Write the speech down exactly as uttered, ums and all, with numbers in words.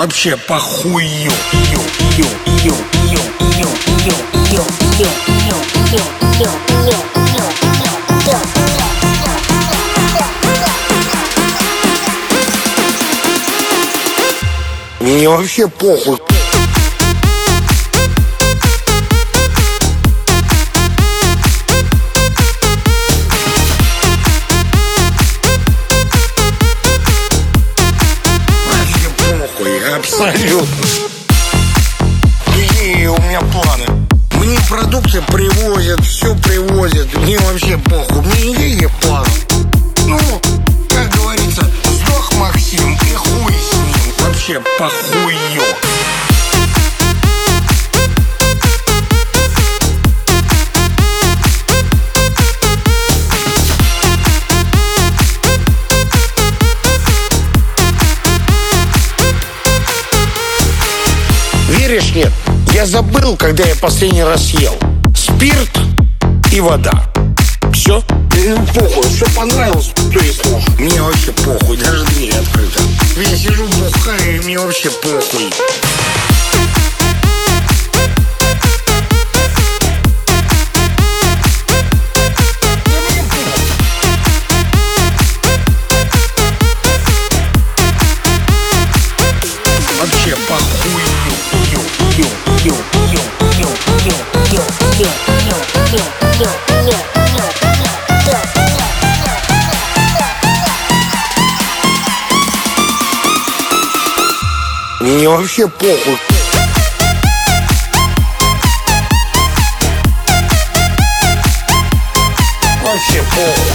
Вообще похую. Мне вообще похуй. Абсолютно. Какие у меня планы? Мне продукты привозят, все привозят. Мне вообще похуй. Мне никаких планов. Ну, как говорится, сдох Максим и хуй с ним. Вообще похую. Веришь, нет? Я забыл, когда я последний раз ел. Спирт и вода. Все? Ну, похуй, все понравилось, то есть нож. Мне вообще похуй, даже дверь открыта. Я сижу, бухаю, и мне вообще похуй. Вообще похуй. Мне вообще похуй. Вообще похуй.